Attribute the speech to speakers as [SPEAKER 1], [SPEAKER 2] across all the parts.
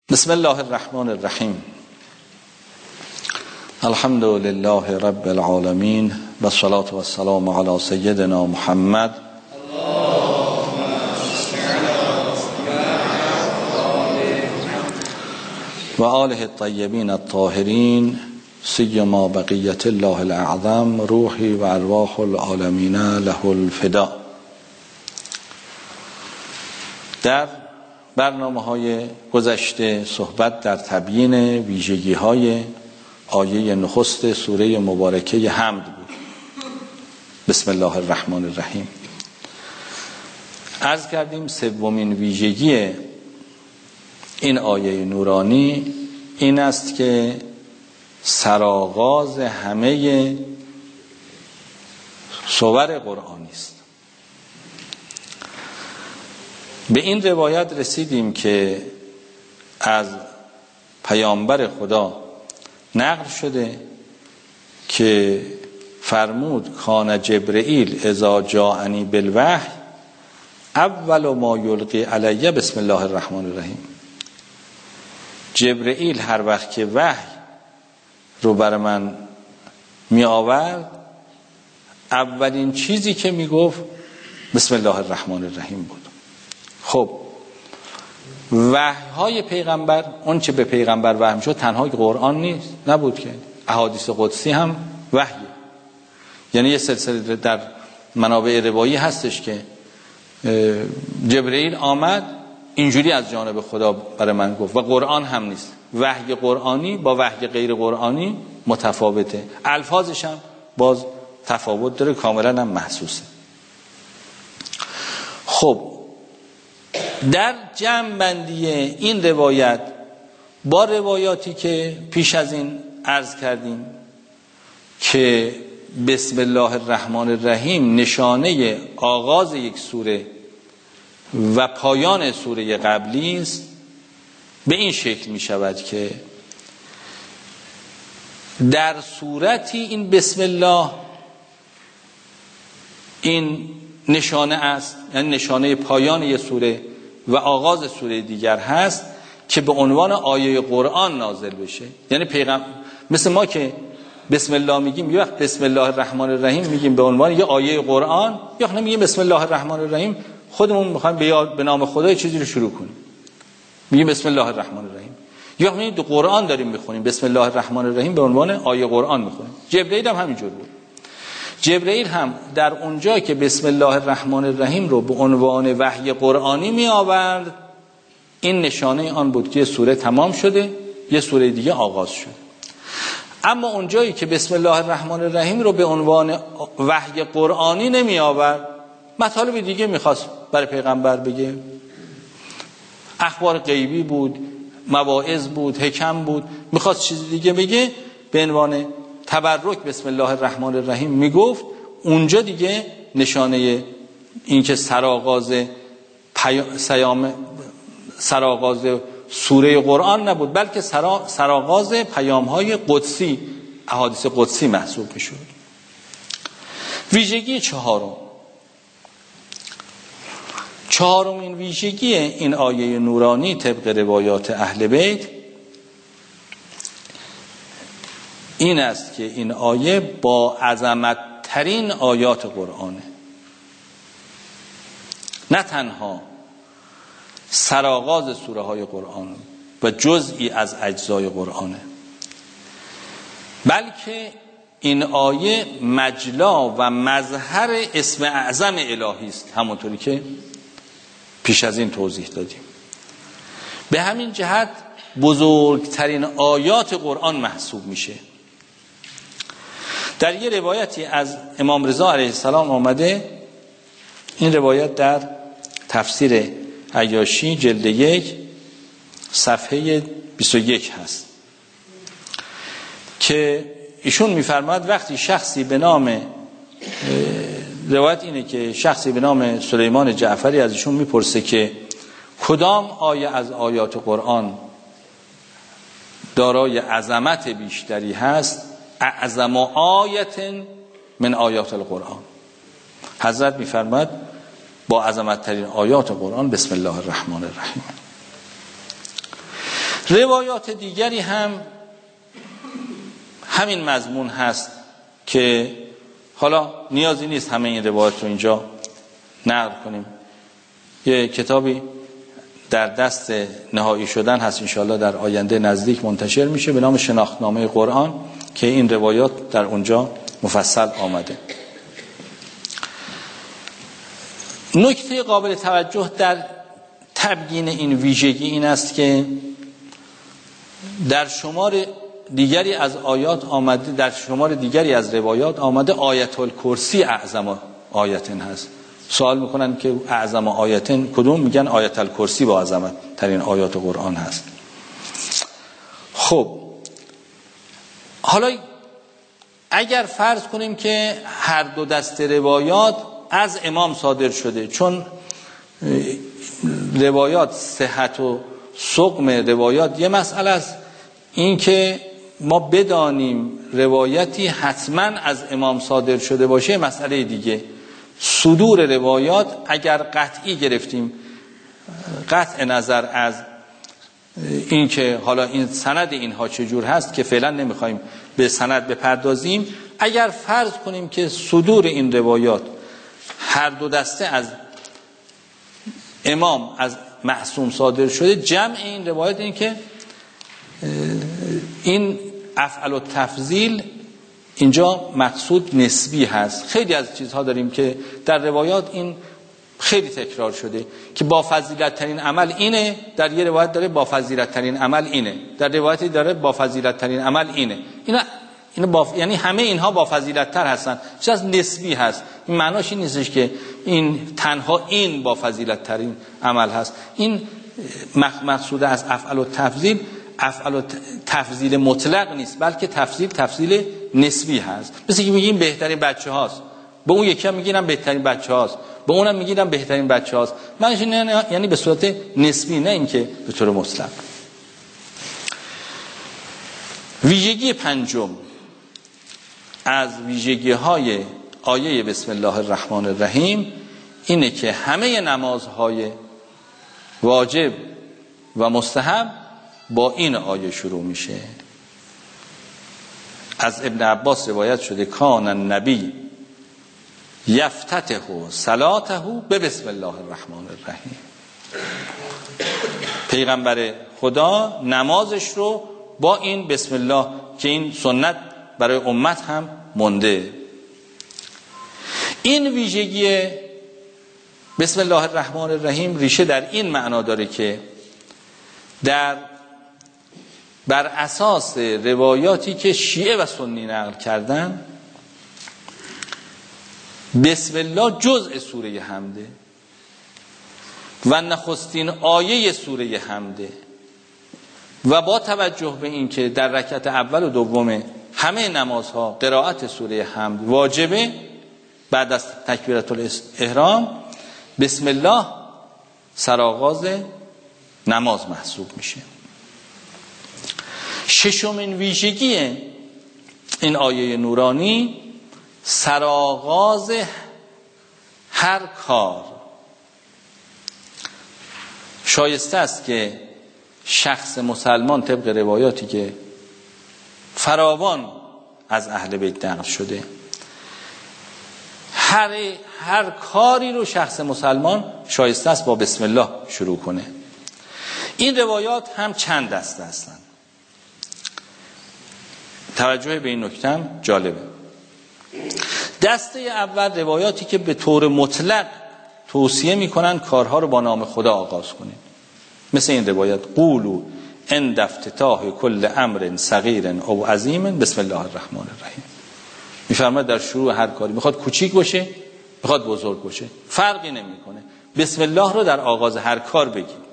[SPEAKER 1] بسم الله الرحمن الرحیم. الحمد لله رب العالمین و الصلاة و السلام علی سیدنا محمد و آله الطیبین الطاهرین سیما بقیت الله الاعظم روحی و ارواح العالمین له الفدا. در برنامه‌های گذشته صحبت در تبیین ویژگی‌های آیه نخست سوره مبارکه حمد بود. بسم الله الرحمن الرحیم. عرض کردیم سومین ویژگی این آیه نورانی این است که سرآغاز همه سور قرآنی است. به این روایت رسیدیم که از پیامبر خدا نقل شده که فرمود کان جبرئیل اذا جاءنی بالوحی اول ما یلقی علی بسم الله الرحمن الرحیم. جبرئیل هر وقت که وحی رو بر من می آورد اولین چیزی که می گفت بسم الله الرحمن الرحیم بود. خب وحی‌های پیغمبر اون چه به پیغمبر وحی شد تنها قرآن نبود که احادیث قدسی هم وحیه. یعنی یه سلسله در منابع روایی هستش که جبرئیل آمد اینجوری از جانب خدا برای من گفت و قرآن هم نیست. وحی قرآنی با وحی غیر قرآنی متفاوته، الفاظش هم باز تفاوت داره، کاملا هم محسوسه. خب در جمع بندی این روایت با روایاتی که پیش از این عرض کردیم که بسم الله الرحمن الرحیم نشانه آغاز یک سوره و پایان سوره قبلی است، به این شکل می شود که در صورتی این بسم الله این نشانه است، یعنی نشانه پایان یک سوره و آغاز سوره دیگر هست که به عنوان آیه قرآن نازل بشه. یعنی مثل ما که بسم الله میگیم یه وقت بسم الله الرحمن الرحیم میگیم به عنوان یه آیه قرآن، یا نمیگیم بسم الله الرحمن الرحیم خودمون میخوایم به نام خدا چیزی رو شروع کنیم میگیم بسم الله الرحمن الرحیم، یا میگیم تو قرآن داریم میخونیم بسم الله الرحمن الرحیم به عنوان آیه قرآن میخونیم. جبرئیل هم همینجور بود. جبرئیل هم در اونجا که بسم الله الرحمن الرحیم رو به عنوان وحی قرآنی می آورد این نشانه آن بود که سوره تمام شده یه سوره دیگه آغاز شد. اما اونجایی که بسم الله الرحمن الرحیم رو به عنوان وحی قرآنی نمی آورد مطالب دیگه میخواست برای پیغمبر بگه، اخبار غیبی بود، مواعظ بود، حکم بود، میخواست چیز دیگه بگه، به عنوان تبرک بسم الله الرحمن الرحیم میگفت. اونجا دیگه نشانه این که سرآغاز سوره قرآن نبود بلکه سرآغاز پیام‌های قدسی، احادیث قدسی محسوب میشد. ویژگی چهارمین ویژگی این آیه نورانی طبق روایات اهل بیت این است که این آیه با عظمت ترین آیات قرآنه. نه تنها سرآغاز سوره های قرآن و جزئی از اجزای قرآنه، بلکه این آیه مجلا و مظهر اسم اعظم الهی است، همونطوری که پیش از این توضیح دادیم. به همین جهت بزرگترین آیات قرآن محسوب میشه. در یه روایتی از امام رضا علیه السلام آمده، این روایت در تفسیر عیاشی جلد 1 صفحه 21 هست که ایشون میفرماد وقتی شخصی به نام روایت اینه که شخصی به نام سلیمان جعفری از ایشون میپرسه که کدام آیه از آیات قرآن دارای عظمت بیشتری هست، اعظم آیت من آیات القرآن. حضرت میفرماد با عظمت ترین آیات قرآن بسم الله الرحمن الرحیم. روایات دیگری هم همین مضمون هست که حالا نیازی نیست همه این روایات رو اینجا نقل کنیم. یه کتابی در دست نهایی شدن هست، انشاءالله در آینده نزدیک منتشر میشه، به نام شناختنامه قرآن که این روایات در اونجا مفصل آمده. نکته قابل توجه در تبیین این ویژگی این است که در شمار دیگری از آیات آمده، در شمار دیگری از روایات آمده آیت الکرسی اعظم آیتن هست. سوال میکنن که اعظم آیتن کدوم؟ میگن آیت الکرسی با عظمت ترین آیات قرآن هست. خب حالا اگر فرض کنیم که هر دو دسته روایات از امام صادر شده، چون روایات صحت و سقم روایات یه مسئله است، این که ما بدانیم روایتی حتما از امام صادر شده باشه مسئله دیگه. صدور روایات اگر قطعی گرفتیم، قطع نظر از این که حالا این سند اینها چجور هست که فعلا نمیخوایم به سند بپردازیم، اگر فرض کنیم که صدور این روایات هر دو دسته از امام از معصوم صادر شده، جمع این روایات این که این افعل و تفضیل اینجا مقصود نسبی هست. خیلی از چیزها داریم که در روایات این خیلی تکرار شده که با فضیلت ترین عمل اینه، در یه روایت داره با فضیلت ترین عمل اینه، در روایتی داره با فضیلت ترین عمل اینه. یعنی همه اینها با فضیلت تر هستن، چیز نسبی هست. این معناش این نیستش که این تنها این با فضیلت ترین عمل هست. این مقصود از افعل و تفضیل، افعل و تفضیل مطلق نیست، بلکه تفضیل نسبی هست. مثل که میگیم بهترین بچه هاست، به اون یکی هم میگیم بهترین بچه هاست، به اونم میگیم بهترین بچه هاست. یعنی به صورت نسبی، نه اینکه به طور مطلق. ویژگی پنجم از ویژگی های آیه بسم الله الرحمن الرحیم اینه که همه نمازهای واجب و مستحب با این آیه شروع میشه. از ابن عباس روایت شده کان النبی یفتتح صلاته به بسم الله الرحمن الرحیم. پیغمبر خدا نمازش رو با این بسم الله، که این سنت برای امت هم مونده. این ویژگی بسم الله الرحمن الرحیم ریشه در این معنا داره که بر اساس روایاتی که شیعه و سنی نقل کردن، بسم الله جزء سوره حمده و نخستین آیه سوره حمده، و با توجه به این که در رکعت اول و دوم همه نمازها قرائت سوره حمد واجبه، بعد از تکبیرت الاحرام بسم الله سرآغاز نماز محسوب میشه. ششمین ویژگی این آیه نورانی سرآغاز هر کار. شایسته است که شخص مسلمان طبق روایاتی که فراوان از اهل بیت نقل شده، هر کاری رو شخص مسلمان شایسته است با بسم الله شروع کنه. این روایات هم چند دسته هستند. توجه به این نکته هم جالبه. دسته اول روایاتی که به طور مطلق توصیه میکنن کارها رو با نام خدا آغاز کنید، مثل این روایت قولوا عند افتتاح کل امر صغیر او عظیم بسم الله الرحمن الرحیم. میفرماید در شروع هر کاری، میخواد کوچیک باشه میخواد بزرگ باشه، فرقی نمیکنه، بسم الله رو در آغاز هر کار بگید.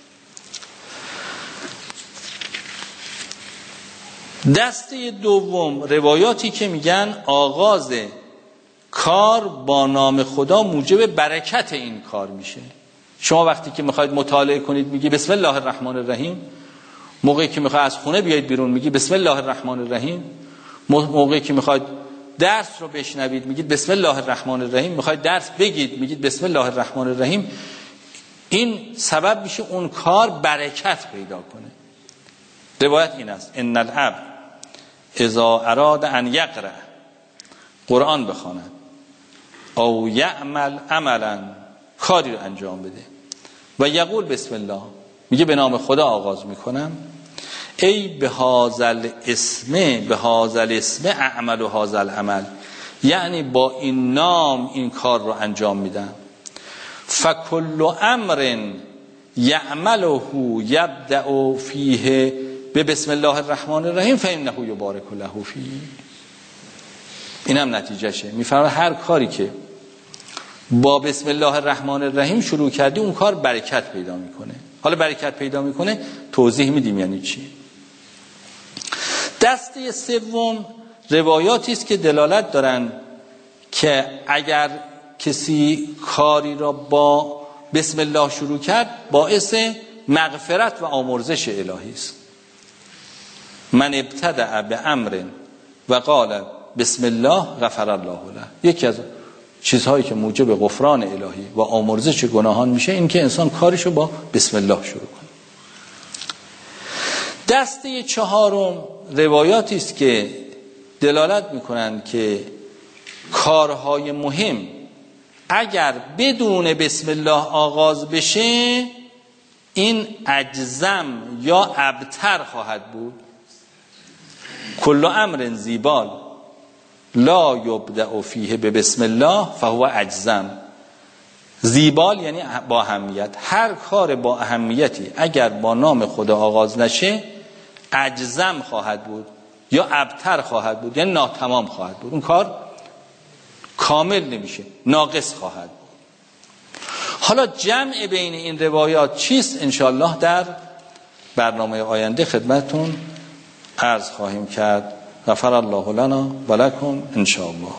[SPEAKER 1] دسته دوم روایاتی که میگن آغاز کار با نام خدا موجب برکت این کار میشه. شما وقتی که میخواید مطالعه کنید میگی بسم الله الرحمن الرحیم، موقعی که میخواید از خونه بیاید بیرون میگی بسم الله الرحمن الرحیم، موقعی که میخواید درس رو بشنوید میگید بسم الله الرحمن الرحیم، میخواید درس بگید میگید بسم الله الرحمن الرحیم. این سبب میشه اون کار برکت پیدا کنه. روایت این است: ان العبد اذا اراد ان یقرأ، قرآن بخواند، او یعمل عملا، کاری رو انجام بده، و یقول بسم الله، میگه به نام خدا آغاز میکنم، ای به هذا الاسم اعمل و هذا العمل، یعنی با این نام این کار رو انجام میدم. فکل امر یعمله یبدأ فیه به بسم الله الرحمن الرحیم فانه یبارک له فیه. این هم نتیجهشه. میفرماید هر کاری که با بسم الله الرحمن الرحیم شروع کردی اون کار برکت پیدا میکنه. حالا برکت پیدا میکنه توضیح میدیم یعنی چی. دسته سوم روایاتی است که دلالت دارن که اگر کسی کاری را با بسم الله شروع کرد باعث مغفرت و آمرزش الهی است. من ابتدع بامر و قال بسم الله غفر الله له. یکی از چیزهایی که موجب غفران الهی و آمرزش گناهان میشه این که انسان کارشو با بسم الله شروع کنه. دسته چهارم روایاتی است که دلالت میکنند که کارهای مهم اگر بدون بسم الله آغاز بشه این اجزم یا ابتر خواهد بود. کل امر زیبال لا یبدأ فیه به بسم الله فهو اجزم. زیبال یعنی با اهمیت. هر کار با اهمیتی اگر با نام خدا آغاز نشه اجزم خواهد بود یا ابتر خواهد بود، یعنی ناتمام خواهد بود. اون کار کامل نمیشه، ناقص خواهد بود. حالا جمع بین این روایات چیست؟ انشاءالله در برنامه آینده خدمتون عرض خواهیم کرد. غفر الله لنا و لکم انشاءالله.